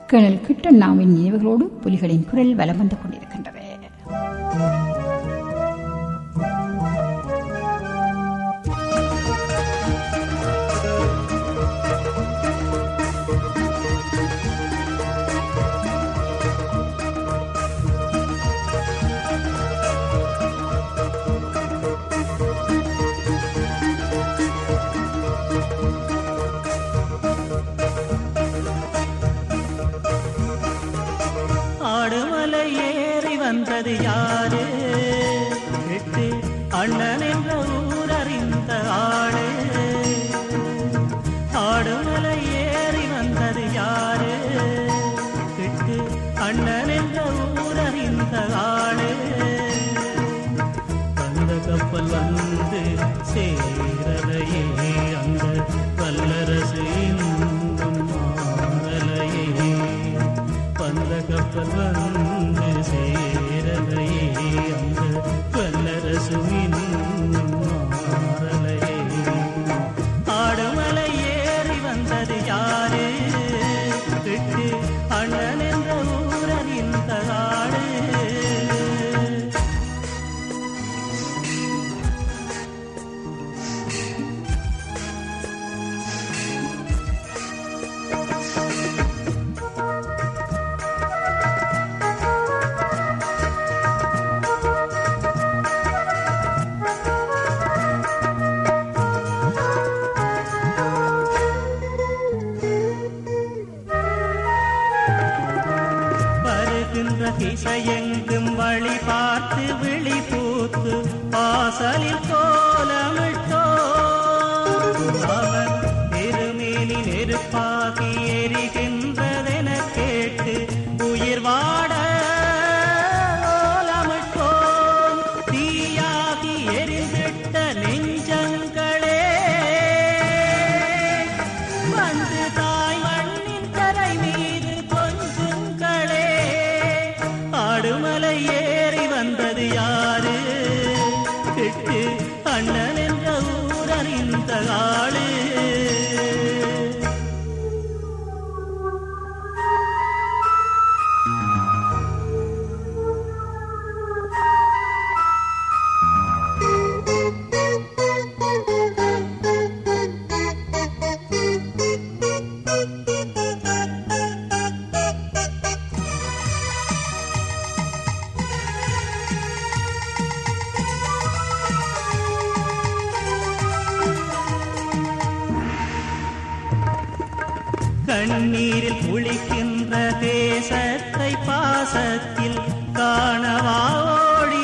Colonel கிட்டண்ணாவின் நினைவுகளோடு புலிகளின் குரல் வலம் வந்து கொண்டிருக்கின்றது. வந்தது யாரு கேட்டு அண்ணன் என்ற ஊரறிந்த ஆளு. ஆடுமலை ஏறி வந்தது யாரு கேட்டு அண்ணன் என்ற ஊரறிந்த ஆளு. அந்த கப்பல் வந்து சேரலையே அந்த வல்லரசு இன்னும் மாறலையே. அந்த கப்பல் வந்து சேரலையே அந்த வல்லரசு இன்னும் மாறலையே. ஆடுமலை ஏறி வந்தது யாரு விட்டு அண்ணன் என்ற ஊரறிந்த ஆடு. திசையெங்கும் வழி பார்த்து விழி பூத்து வாசலில் கோலமிட்டோ. அவன் திருமேனி நெருப்பாகி எரிகின்றதென கேட்டு உயிர் வாட கோலமிட்டோம். தீயாகி எரிந்திட்ட நெஞ்சங்களே வந்து தாய் மண்ணின் கரை மீது கொஞ்சுங்களே. ஆடுமலை ஏறி வந்தது யாரு கேட்டு அண்ணன் என்ற ஊரறிந்த ஆளு. கண்ணீரில் குளிக்கின்ற தேசத்தை பாசத்தில் காணவா ஓடி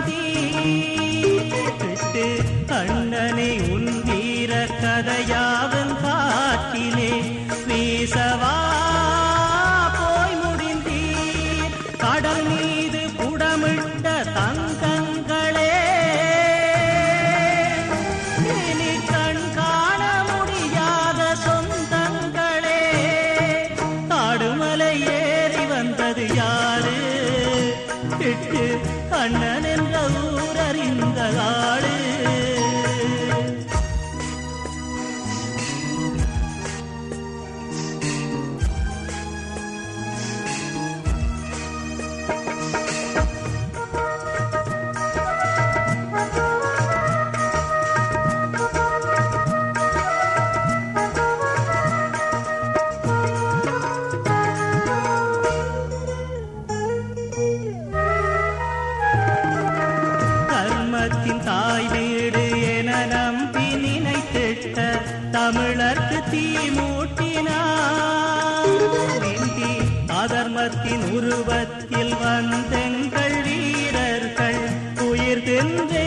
வந்தீட்டு. அண்ணனை உன் வீர கதையாவும் காற்றிலே வீசவா போய் முடிந்தீர். கடல் மீது புடமிட்ட தங்கங்களே இனி கண் காண முடியாத சொந்தங்களே. ஆடுமலை ஏறி வந்தது யாரு கேட்டு அண்ணன் என்ற ஊரறிந்த ஆளு. தாய் வீடு என நம்பி நினைத்திட்ட தமிழர்க்கு தீ மூட்டினார். அதர்மத்தின் உருவத்தில் வந்தெங்கள் வீரர்கள் உயிர் தின்றே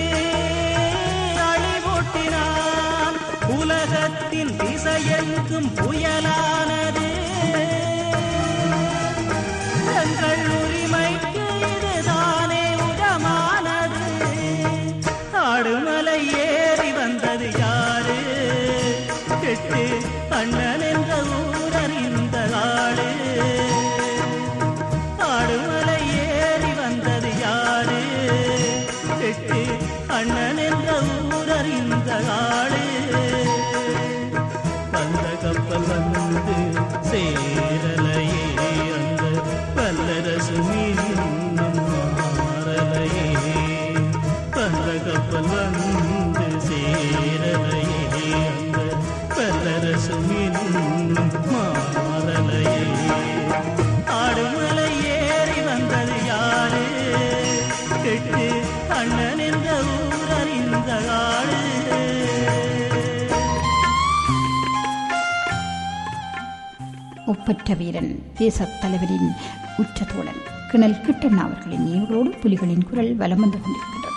அழிவூட்டினான். உலகத்தின் திசையெங்கும் புயலானது எங்கள் உரிமைக்கு இதுதானே உரமானது. ஆடுமலை ஏறி வந்தது யாரு கேட்டு அண்ணன் என்ற ஊரறிந்த ஆளு. ஆடுமலை ஏறி வந்தது யாரு கேட்டு அண்ணன் என்ற ஊரறிந்த ஆளு. வந்த கப்பல் வந்து சேரலையே தகவல் வந்து சேரலையே அந்த பல்லரசும் இன்னும் மாறலையே. ஆடுமலை ஏறி வந்தது யாரு? கெட்டு அண்ணன் என்ற ஊரறிந்த ஆளு. ஒப்பற்ற வீரன் தேசத் தலைவரின் உற்ற தோழன் கிணல் கிட்டண்ணா அவர்களின் நினைவுகளோடு புலிகளின் குரல் வலம் வந்து கொண்டிருக்கின்றது.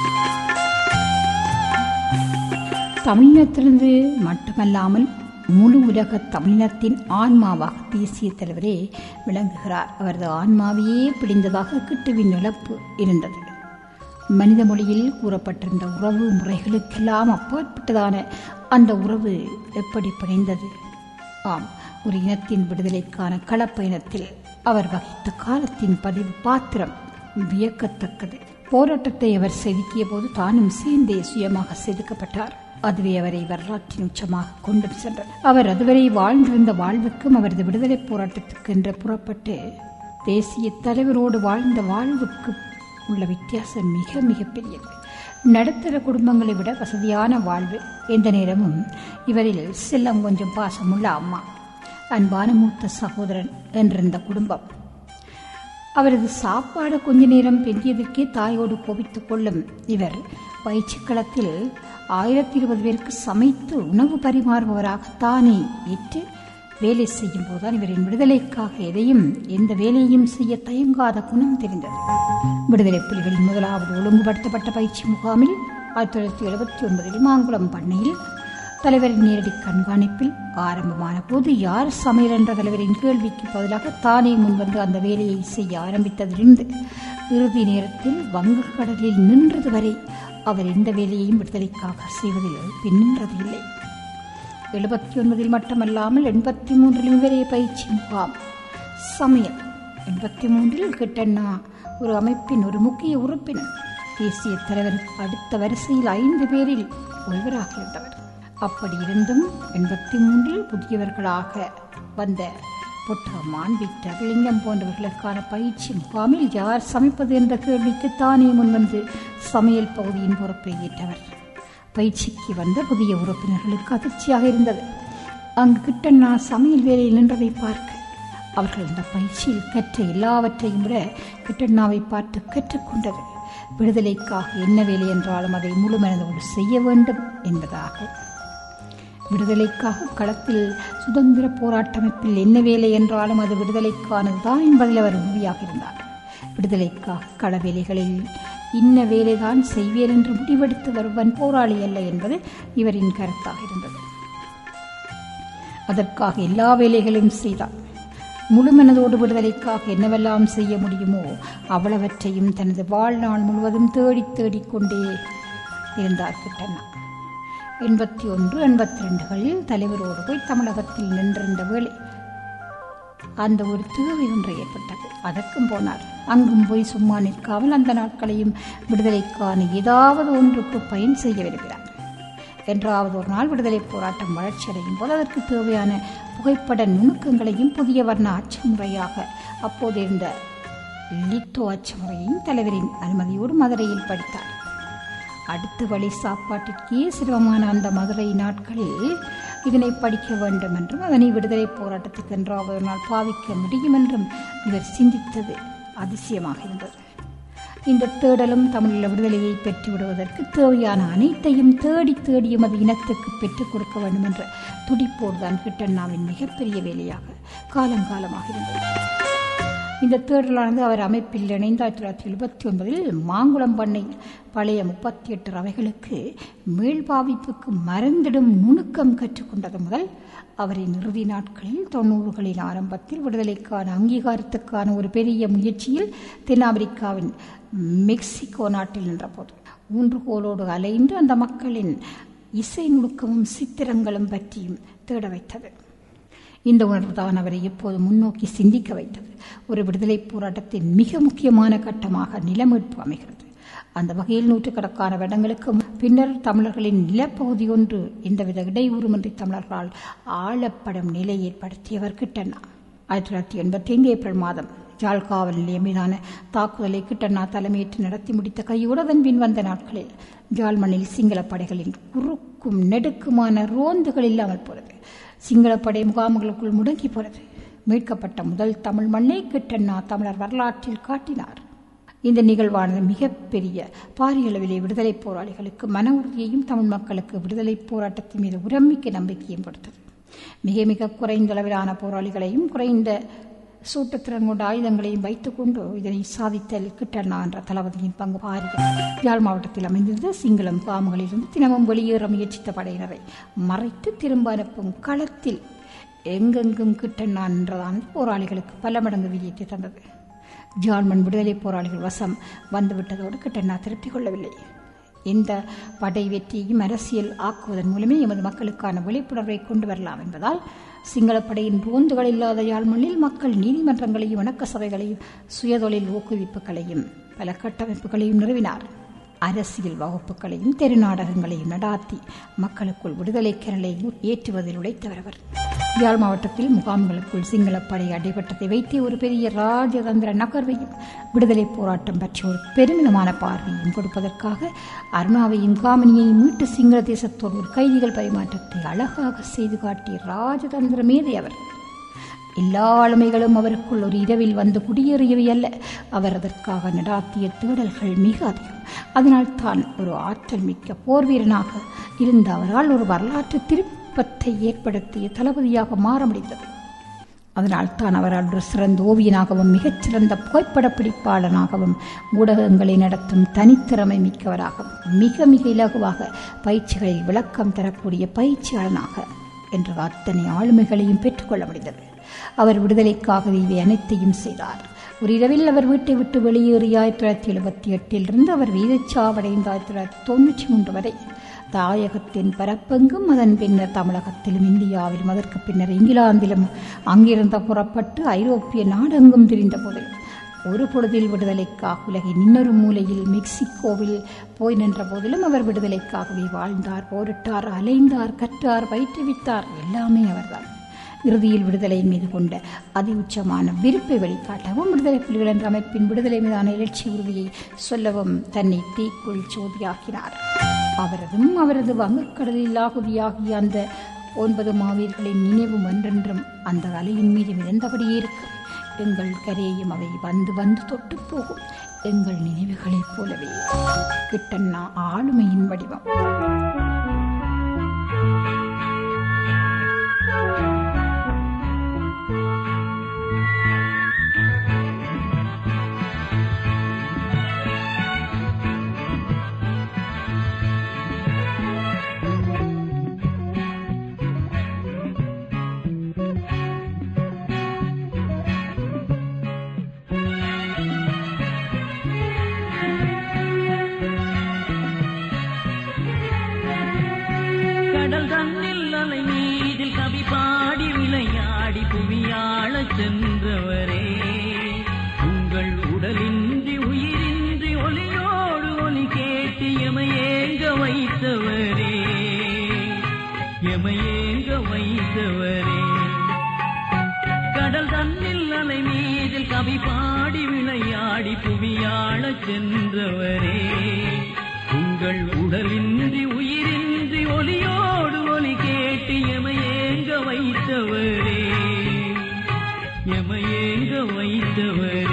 தமிழினத்திலிருந்து மட்டுமல்லாமல் முழு உலக தமிழினத்தின் ஆன்மாவாக தேசிய தலைவரே விளங்குகிறார். அவரது ஆன்மாவையே பிடிந்ததாக கிட்டுவின் இழப்பு இருந்தது. மனித மொழியில் கூறப்பட்டிருந்த உறவு முறைகளுக்கெல்லாம் அப்பாற்பட்டதான அந்த உறவு எப்படி பிணைந்தது? ஆம், ஒரு இனத்தின் விடுதலைக்கான களப்பயணத்தில் அவர் வகித்த காலத்தின் பதிவு பாத்திரம் வியக்கத்தக்கது. போராட்டத்தை அவர் செதுக்கிய போது தானும் சேர்ந்தே சுயமாக செதுக்கப்பட்டார். அதுவே அவரை வரலாற்றின் உச்சமாக கொண்டு சென்றார். அவர் அதுவரை வாழ்ந்திருந்த வாழ்வுக்கும் அவரது விடுதலை போராட்டத்துக்கு என்று புறப்பட்டு தேசிய தலைவரோடு வாழ்ந்த வாழ்வுக்கு உள்ள வித்தியாசம் மிக மிக பெரியது. நடுத்தர குடும்பங்களை விட வசதியான வாழ்வு. எந்த நேரமும் இவரில் செல்லம் கொஞ்சம் பாசமுள்ள அம்மா, அன்பான மூத்த சகோதரன் என்றிருந்த குடும்பம். அவரது சாப்பாடு கொஞ்ச நேரம் பெரியதற்கே தாயோடு கோபித்துக் கொள்ளும் இவர் பயிற்சி களத்தில் 1020 பேருக்கு சமைத்து உணவு பரிமாறுபவராகத்தானே ஏற்று வேலை செய்யும் போதுதான் இவரின் விடுதலைக்காக எதையும் எந்த வேலையும் செய்ய தயங்காத குணம் தெரிந்தது. விடுதலை புலிகளின் முதலாவது ஒழுங்குபடுத்தப்பட்ட பயிற்சி முகாமில் 1979 மாங்குளம் பண்ணையில் தலைவரின் நேரடி கண்காணிப்பில் ஆரம்பமான போது யார் சமையல் என்ற தலைவரின் கேள்விக்கு பதிலாக தானே முன்வந்து அந்த வேலையை செய்ய ஆரம்பித்ததிலிருந்து இறுதி நேரத்தில் வங்கக்கடலில் நின்றது வரை அவர் எந்த வேலையையும் விடுதலைக்காக செய்வதில் பின்னின்றது இல்லை. 79 மட்டுமல்லாமல் 83 இவரே பயிற்சி முகாம் சமையல். 83 கிட்டண்ணா ஒரு அமைப்பின் ஒரு முக்கிய உறுப்பினர். தேசிய தலைவருக்கு அடுத்த வரிசையில் 5 பேரில் ஒருவராக இருந்தவர். அப்படி இருந்தும் 83 புதியவர்களாக வந்த பொட்டமான், விக்டர், லிங்கம் போன்றவர்களுக்கான பயிற்சி முகாமில் யார் சமைப்பது என்ற கேள்விக்கு தானே முன்வந்து சமையல் பகுதியின் பொறுப்பை ஏற்றவர். பயிற்சிக்கு வந்த புதிய உறுப்பினர்களுக்கு அதிர்ச்சியாக இருந்தது. அங்கு கிட்டண்ணா சமையல் வேலையில் நின்றதை பார்க்க அவர்கள் இந்த பயிற்சியில் கற்ற எல்லாவற்றையும் விட கிட்டண்ணாவை பார்த்து கற்றுக்கொண்டது விடுதலைக்காக என்ன வேலை என்றாலும் அதை முழு மனதோடு செய்ய வேண்டும் என்பதாக. விடுதலைக்காக களத்தில் சுதந்திர போராட்டமைப்பில் என்ன வேலை என்றாலும் அது விடுதலைக்கானதுதான் என்பதில் அவர் உறுதியாக இருந்தார். விடுதலைக்காக கள வேலைகளில் இன்ன வேலைதான் செய்வேன் என்று முடிவெடுத்து வருவன் போராளி அல்ல என்பது இவரின் கருத்தாக இருந்தது. அதற்காக எல்லா வேலைகளையும் செய்தார். முழு மனதோடு விடுதலைக்காக என்னவெல்லாம் செய்ய முடியுமோ அவ்வளவற்றையும் தனது வாழ்நாள் முழுவதும் தேடிக்கொண்டே இருந்தார் கிட்டண்ணா. 81, 82களில் தலைவரோடு போய் தமிழகத்தில் நின்றிருந்த வேளை அந்த ஒரு தேவை ஒன்று ஏற்பட்டது. அதற்கும் போனார். அங்கும் போய் சும்மா நிற்காமல் அந்த நாட்களையும் விடுதலைக்கான ஏதாவது ஒன்றுக்கு பயன் செய்ய விரும்பினார். என்றாவது ஒரு நாள் விடுதலை போராட்டம் வளர்ச்சியடையும் போது அதற்கு தேவையான புகைப்பட நுணுக்கங்களையும் புதிய வர்ண அச்சு முறையாக அப்போது இருந்த லித்தோ அச்சு முறையையும் தலைவரின் அனுமதியோடு மதுரையில் படித்தார். அடுத்த வழி சாப்பாட்டிற்கே சிரமமான அந்த மதுரை நாட்களில் இதனை படிக்க வேண்டும் என்றும் அதனை விடுதலை போராட்டத்துக்கு என்றாவது ஒரு நாள் பாவிக்க முடியும் என்றும் இவர் சிந்தித்தது அதிசயமாக இருந்தது. இந்த தேடலும் தமிழில் விடுதலையை பெற்றுவிடுவதற்கு தேவையான அனைத்தையும் தேடி எமது இனத்துக்கு பெற்றுக் கொடுக்க வேண்டும் என்ற துடிப்போடுதான் கிட்டண்ணாவின் மிகப்பெரிய வேலையாக காலங்காலமாக இருந்தது. இந்த தேடலானது அவர் அமைப்பில் இணைந்த 1979 மாங்குளம் பண்ணையில் பழைய 38 அவைகளுக்கு மேல்பாவிப்புக்கு மறந்திடும் நுணுக்கம் கற்றுக்கொண்டது முதல் அவரின் இறுதி நாட்களில் 90களின் ஆரம்பத்தில் விடுதலைக்கான அங்கீகாரத்துக்கான ஒரு பெரிய முயற்சியில் தென்னாப்பிரிக்காவின் மெக்சிகோ நாட்டில் நின்றபோது ஊன்றுகோலோடு அலைந்து அந்த மக்களின் இசை நுணுக்கமும் சித்திரங்களும் பற்றியும் தேட வைத்தது. இந்த உணர்வு தான் அவரை எப்போது முன்னோக்கி சிந்திக்க வைத்தது. ஒரு விடுதலை போராட்டத்தின் மிக முக்கியமான கட்டமாக நிலமீட்பு அமைகிறது. அந்த வகையில் நூற்றுக்கணக்கான வருடங்களுக்கு பின்னர் தமிழர்களின் நிலப்பகுதி ஒன்று எந்தவித இடையூறுமின்றி தமிழர்களால் ஆளப்படும் நிலை ஏற்படுத்தியவர் கிட்டண்ணா. 1985 ஏப்ரல் மாதம் யாழ் காவல் நிலையம் மீதான தாக்குதலை கிட்டண்ணா தலைமையேற்று நடத்தி முடித்த கையோடு அதன் பின் வந்த நாட்களில் யாழ் மண்ணில் சிங்கள படைகளின் குறுக்கும் நெடுக்குமான ரோந்துகள் இல்லாமல் போனது. சிங்களப்படை முகாம்களுக்குள் முடங்கி போனது. மீட்கப்பட்ட முதல் தமிழ் மண்ணை கிட்டண்ணா தமிழர் வரலாற்றில் காட்டினார். இந்த நிகழ்வானது மிகப்பெரிய பாரியளவிலே விடுதலை போராளிகளுக்கு மன உறுதியையும் தமிழ் மக்களுக்கு விடுதலை போராட்டத்தின் மீது உரமிக்க நம்பிக்கையும் கொடுத்தது. மிக மிக குறைந்த அளவிலான போராளிகளையும் குறைந்த சூட்டுத்திறன் கொண்ட ஆயுதங்களையும் வைத்துக் கொண்டு இதனை சாதித்தல் கிட்டண்ணா என்ற தளபதியின் பங்கு பாரிய. யாழ் மாவட்டத்தில் அமைந்திருந்த சிங்கள முகாம்களிலிருந்து தினமும் வெளியேற முயற்சித்த படையினரை மறைத்து திரும்ப அனுப்பும் களத்தில் எங்கெங்கும் கிட்டண்ணா என்றதான போராளிகளுக்கு பல மடங்கு விஜயத்தை தந்தது. ஜாழ்மண் விடுதலை போராளிகள் வசம் வந்துவிட்டதோடு கிட்டண்ணா திருப்தி கொள்ளவில்லை. இந்த படை வெற்றியையும் அரசியல் ஆக்குவதன் மூலமே எமது மக்களுக்கான விழிப்புணர்வை கொண்டு வரலாம் என்பதால் சிங்களப்படையின் ரோந்துகள் இல்லாத யாழ்மண்ணில் மக்கள் நீதிமன்றங்களையும் வணக்க சபைகளையும் சுயதொழில் ஊக்குவிப்புகளையும் பல கட்டமைப்புகளையும் நிறுவினார். அரசியல் வகுப்புகளையும் தெரு நாடகங்களையும் நடாத்தி மக்களுக்குள் விடுதலை கரலை ஏற்றுவதில் உழைத்தவர். யாழ் மாவட்டத்தில் முகாம்களுக்குள் சிங்களப்படை அடைபட்டதை வைத்தே ஒரு பெரிய ராஜதந்திர நகர்வையும் விடுதலை போராட்டம் பற்றி ஒரு பெருமிதமான பார்வையும் கொடுப்பதற்காக அருணாவையும் காமினியையும் மீட்டு சிங்கள தேசத்தோடு ஒரு கைதிகள் பரிமாற்றத்தை அழகாக செய்து காட்டிய ராஜதந்திர மேதை அவர். எல்லா ஆளுமைகளும் அவருக்குள் ஒரு இரவில் வந்து குடியேறியவை அல்ல. அவர் அதற்காக நடாத்திய தேடல்கள் மிக அதிகம். அதனால் தான் ஒரு ஆற்றல் மிக்க போர் வீரனாக இருந்த அவரால் ஒரு வரலாற்று திருப்பத்தை ஏற்படுத்திய தளபதியாக மாற முடிந்தது. அதனால் தான் அவரால் ஒரு சிறந்த ஓவியனாகவும் மிகச்சிறந்த புகைப்பட பிடிப்பாளனாகவும் ஊடகங்களை நடத்தும் தனித்திறமை மிக்கவராகவும் மிக மிக இலகுவாக பயிற்சிகளில் விளக்கம் தரக்கூடிய பயிற்சியாளனாக என்ற அத்தனை ஆளுமைகளையும் பெற்றுக்கொள்ள முடிந்தது. அவர் விடுதலைக்காக இவை அனைத்தையும் செய்தார். ஒரு இரவில் அவர் வீட்டை விட்டு வெளியேறி 1978 அவர் வீரச்சாவடைந்த 1993 வரை தாயகத்தின் பரப்பெங்கும் அதன் பின்னர் தமிழகத்திலும் இந்தியாவிலும் அதற்கு பின்னர் இங்கிலாந்திலும் அங்கிருந்த புறப்பட்டு ஐரோப்பிய நாடெங்கும் திரிந்த போதிலும் ஒரு பொழுதில் விடுதலைக்காக உலகின் இன்னொரு மூலையில் மெக்சிகோவில் போய் நின்ற போதிலும் அவர் விடுதலைக்காகவே வாழ்ந்தார், போரிட்டார், அலைந்தார், கற்றார், பயிற்றுவித்தார். எல்லாமே அவர்தான். இறுதியில் விடுதலையின் மீது கொண்ட அதி உச்சமான விருப்பை வெளிக்காட்டவும் விடுதலை புலிகள் என்ற அமைப்பின் விடுதலை மீதான எழுச்சி உறுதியை சொல்லவும் தன்னை தீக்குள் சோதியாக்கினார். அவரது வங்கக்கடலில் ஆகுதியாகிய அந்த 9 மாவீரர்களின் நினைவும் என்றென்றும் அந்த அலையின் மீது மிதந்தபடியே இருக்கும். எங்கள் கரையையும் அவை வந்து வந்து தொட்டு போகும். எங்கள் நினைவுகளைப் போலவே கிட்டண்ணா ஆளுமையின் வடிவம். கடல் தன்னில் அலை மீதில் கவி பாடி விளையாடி புவியாள சென்றவரே, உங்கள் உடலின்றி உயிரின்றி ஒலியோடு ஒலி கேட்டு எமையேங்க வைத்தவரே, எமையேங்க வைத்தவரே. கடல் தன்னில் அலை மீதில் கவி பாடி விளையாடி புவியாள சென்றவரே, உங்கள் உடலின்றி உயிரின்றி ஒலியோடு ஒலி கேட்டு எமையேங்க வைத்தவரே, எமையேங்க வைத்தவரே.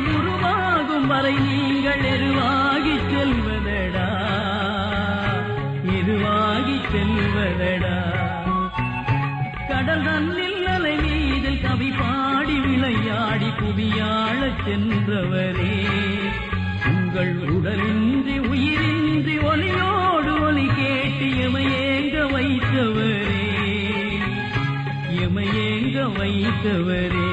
தெய்வம் உருவாகும் வரை நீங்கள் எருவாகி செல்வதடா, எருவாகி செல்வதடா. கடல் தன்னில் அலை மீதில் கவி பாடி விளையாடி புவியாழச் சென்றவரே, உங்கள் உடலின்றி உயிரின்றி ஒலியோடு ஒலி கேட்டு எமையேங்க வைத்தவரே, எமையேங்க வைத்தவரே.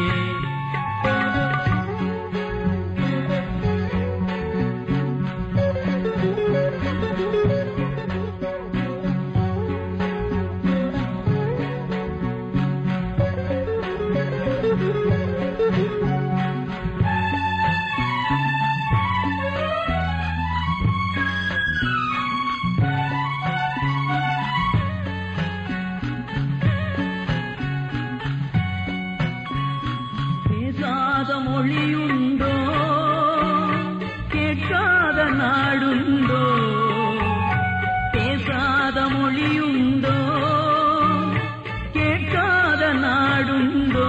பேசாத மொழியுண்டோ, கேட்காத நாடுண்டோ, பேசாத மொழியுண்டோ, கேட்காத நாடுண்டோ,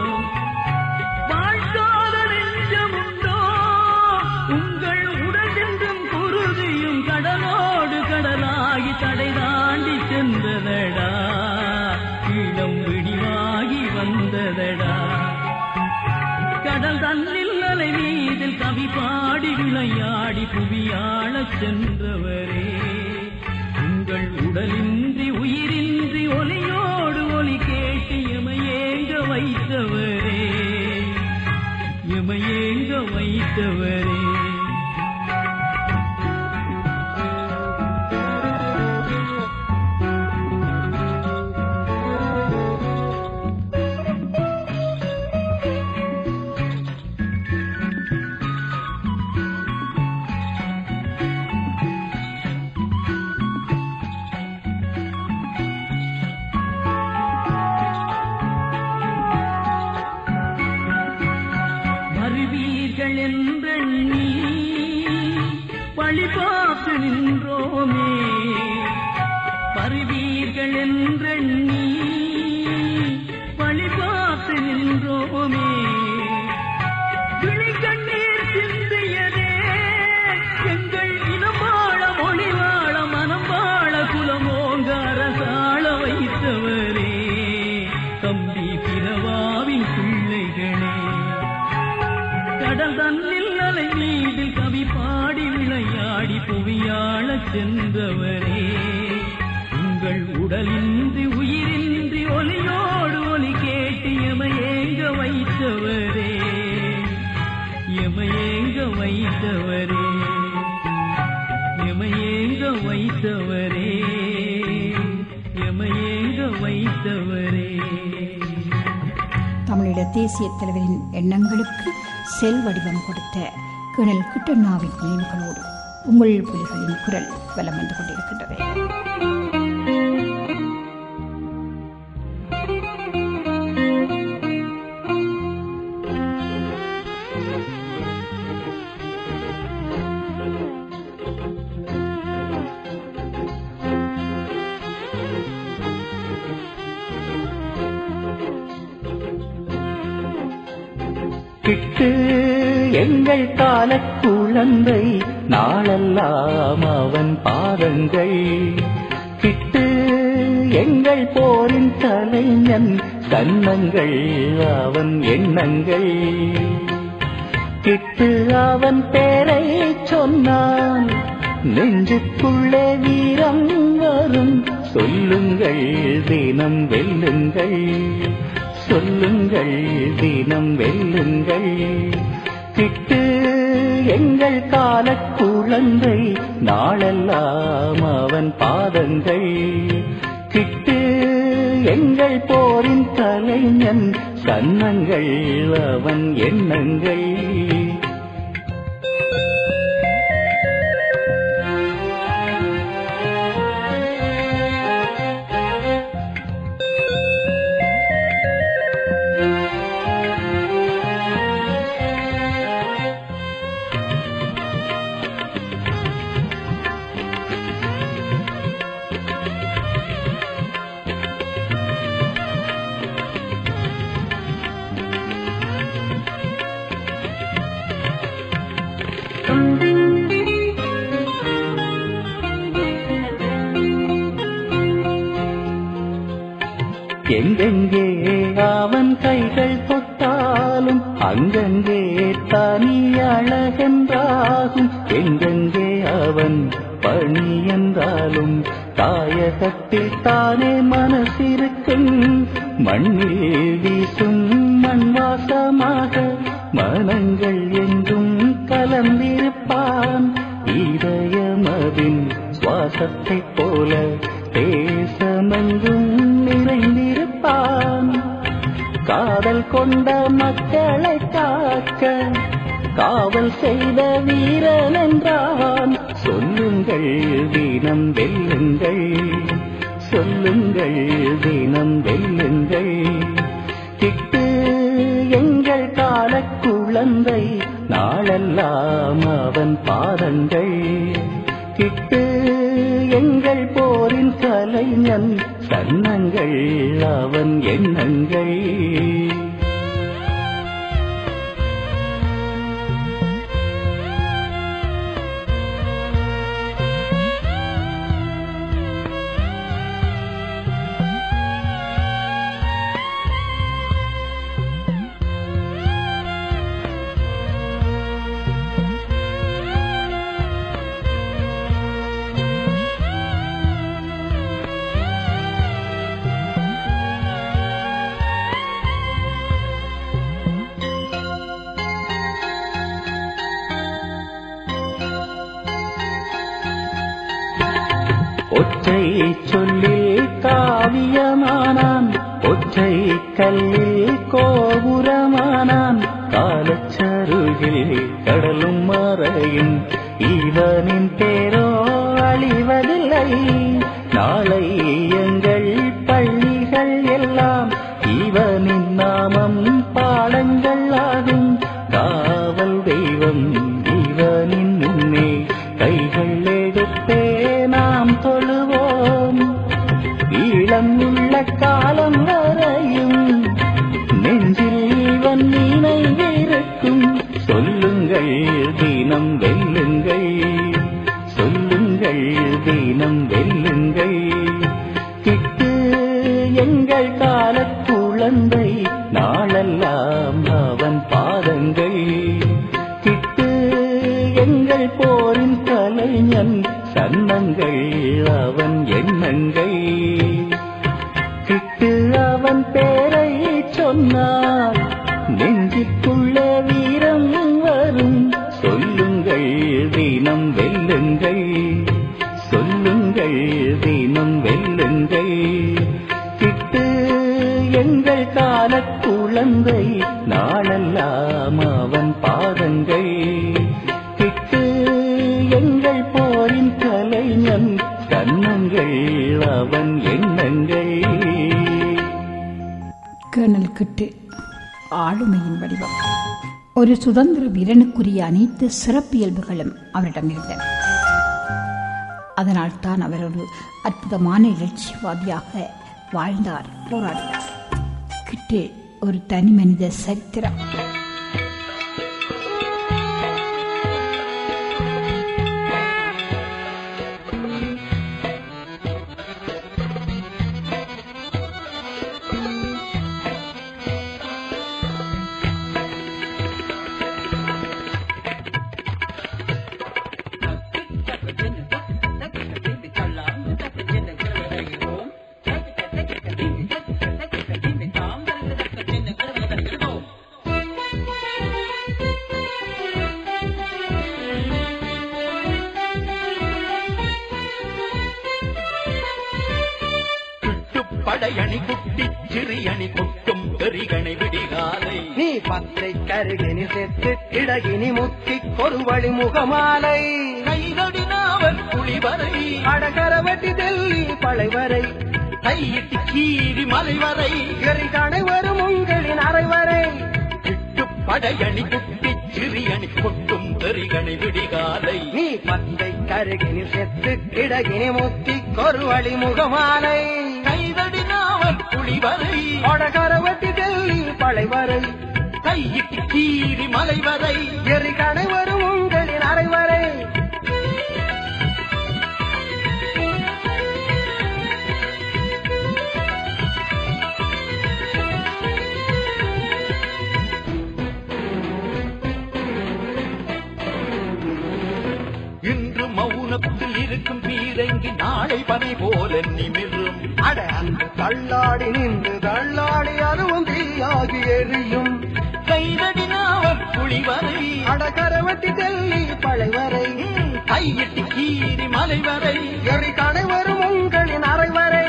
வாழ்க்காத நெஞ்சமுண்டோ, உங்கள் உடலென்றும் குருதியும் கடலோடு கடலாகி தடை தாண்டி சென்றதடா, இளம் விடிவாகி வந்ததடா. கடல் தன்னில் அலை மீதில் கவி பாடி விளையாடி புவியாழச் சென்றவரே, உங்கள் உடலின்றி உயிரின்றி ஒலியோடு ஒலி கேட்டு எமையேங்க வைத்தவரே, எமையேங்க வைத்தவரே. வருவீர்கள் என்றெண்ணி வழி பார்த்து நின்றோமே, வருவீர்கள் என்றெண்ணி வழி பார்த்து நின்றோமே, விழி கண்ணீர் சிந்தியதே எங்கள் இனம் வாழ மொழி வாழ மனம் வாழ குலமோங்க அரசாள வைத்தவரே, தம்பி பிறவாவின் பிள்ளைகளே. கடல் தன்னில் அலை மீதில் கவி பாடி விளையாடி புவியாழச் சென்றவரே, உங்கள் உடலின்றி உயிரின்றி ஒலியோடு ஒலி கேட்டு எமையேங்க வைத்தவரே, எமையேங்க வைத்தவரே, எமையேங்க வைத்தவரே, எமையேங்க வைத்தவரே. தமிழீழ தேசிய தலைவரின் எண்ணங்களுக்கு செல் வடிவம் கொடுத்த கிணல் கிட்டண்ணாவின் நினைவுகளோடு உங்கள் புலிகளின் குரல் வலம் வந்து கொண்டிருக்கின்றது. கிட்டு எங்கள் காலக் குழந்தை நாளெல்லாம் அவன் பாதங்கள், கிட்டு எங்கள் போரின் கலைஞன் கன்னங்கள் அவன் எண்ணங்கள், கிட்டு அவன் பேரை சொன்னால் நெஞ்சுக்குள்ளே வீரம் வரும், சொல்லுங்கள் தினம் வெல்லுங்கள், சொல்லுங்கள் தினம் வெல்லுங்கள். கிட்டு எங்கள் காலக் குழந்தை நாளெல்லாம் அவன் பாதங்கள், கிட்டு எங்கள் போரின் கலைஞன் கன்னங்கள் அவன் எண்ணங்கள். எங்கெங்கே அவன் கைகள் தொட்டாலும் அங்கங்கே தனி அழகென்றாகும். எங்கெங்கே அவன் பணி என்றாலும் தாயகத்தில் தானே மனசிருக்கும். மண்ணில் வீசும் மண் வாசமாக மனங்கள் எங்கும் கலந்திருப்பான். இதயமதின் சுவாசத்தைப் போல தேசமெங்கும் நிறைந்திருப்பான். காதல் கொண்ட மக்களை காக்க காவல் செய்த வீரன் என்றான். சொல்லுங்கள் தினம் வெல்லுங்கள், சொல்லுங்கள் தினம் வெல்லுங்கள். கிட்டு எங்கள் கால குழந்தை நாளெல்லாம் அவன் பாதங்கள். கிட்டு எங்கள் போரின் கலைஞன் சன்னங்கள் அவன் எண்ணங்கள். ஒற்றை சொல்லில் காவியமானான், ஒற்றை கல்லில் கோபுரமானான். காலச்சருகில் கடலும் மறையும் இவனின் பேரோ அழிவதில்லை. நாளை எங்கள் பள்ளிகள் எல்லாம் இவனின் நாமம் பாடங்கள் ஆகும். காவல் தெய்வம் இவனின் முன்னே கைகள் எடுத்தே நாம் தொழுவோம். ஈழம் உள்ள காலம் வரையும் நெஞ்சில் இவன் நினைவிருக்கும். சொல்லுங்கள் தினம் வெல்லுங்கள், சொல்லுங்கள் தினம் வெல்லுங்கள். கிட்டு எங்கள் கால குழந்தை நாளெல்லாம் அவன் பாதங்கள். கிட்டு எங்கள் போரின் கலைஞன் சன்னங்கள் அவன் எண்ணங்கள். கிட்டு அவன் பேரை சொன்னால் நெஞ்சுக்குள்ளே வீரம் வரும். சொல்லுங்கள் தினம் வெல்லுங்கள், சொல்லுங்கள் தினம் வெல்லுங்கள். கிட்டு எங்கள் கால குழந்தை நாளெல்லாம் அவன் பாதங்கள். கிட்டு எங்கள் போரின் கலைஞன் கண்ணங்கள் அவன் எண்ணங்கள். கர்னல் கிட்டு ஆளுமையின் வடிவம். ஒரு சுதந்திர வீரனுக்குரிய அனைத்து சிறப்பியல்புகளும் அவரிடம் இருந்தன. அதனால் தான் அவர் ஒரு அற்புதமான எழுச்சிவாதியாக வாழ்ந்தார், போராடினார். கிட்டு ஒரு தனி மனித சரித்திரம். படையணி குட்டி சிறியணி கொட்டும் பெரிகணை விடிகாலை. நீ பத்தை கருகினி செத்து கிடகினி முத்தி கொருவழி முகமாலை. கைதடினாவன் புலிவரை அடகரவட்டி டெல்லி பழைவரை. கையிட்டு கீரி மலைவரை எரிகணை வரும் உங்களின் அறைவரை. கிட்டு படையணி குட்டி சிறியணி கொட்டும் பெரிகணை விடிகாலை. நீ பத்தை கருகினி செத்து கிடகினி முத்தி கொருவழி முகமாலை. கைதடினாவன் புலிவரை அடகரவட்டி டெல்லி பழைவரை. கையிட்டு கீரி மலைவரை எரிகணை வரும் உங்களின் அறை மௌனத்தில் இருக்கும் பீரங்கி நாளை பனை போல நிமிரும். அட அந்த தள்ளாடி நின்று தள்ளாடி அதுவும் தீயாகி எரியும். கைதடி நாவல் புலிவரை அடகரவட்டி தெல்லி பழைவரை கையிட்டு கீரி மலைவரை எறி கடை வரும் உங்களின் அறைவரை.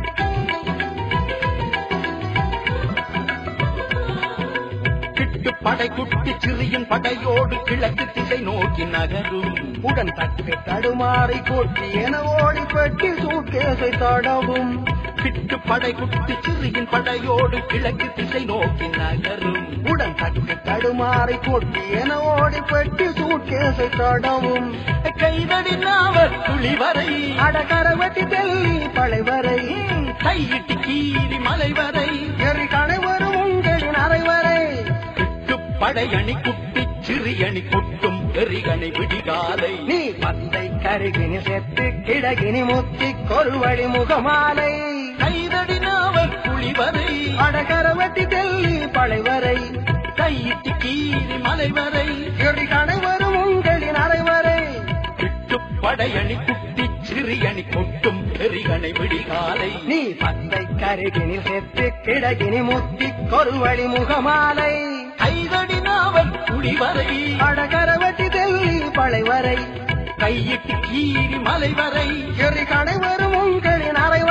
படை குட்டி சிறியின் படையோடு கிழக்கு திசை நோக்கி நகரும். உடன் தட்டு தடுமாறி கொட்டி என ஓடி பெட்டி சூட்கேசை தடவும். கிட்டு படை குட்டி சிறியின் படையோடு கிழக்கு திசை நோக்கி நகரும். உடன் தட்டு தடுமாறி கொட்டி என ஓடி பெட்டி சூட்கேசை தடவும். கைதடி நாவல் துளிவரை அடகரவட்டி தெல்லி பழைவரை கையிட்டு கீரி மலைவரை எறி கடை வரும் உங்களின் அறைவரை. படையணி குட்டி சிறியணி கொட்டும் எரிகணை விடிகாலை. நீ பந்தை கருகினி செத்து கிடகினி முத்தி கொருவழி முகமாலை. கைதடி நாவல் புலிவரை அடகரவட்டி தெல்லி பழைவரை கையிட்டு கீரி மலைவரை எறி கடை வரும் உங்களின் அறைவரை. படையணி குட்டி சிறியணி கொட்டும் எரிகணை விடிகாலை. நீ பந்தை கருகினி செத்து கிடகினி முத்தி கொருவழி முகமாலை. கைதடி நாவல் புலிவரை அடகரவட்டி தெல்லி பழைவரை கையிட்டு கீரி மலைவரை எறி கடை வரும் உங்களின் அறைவரை.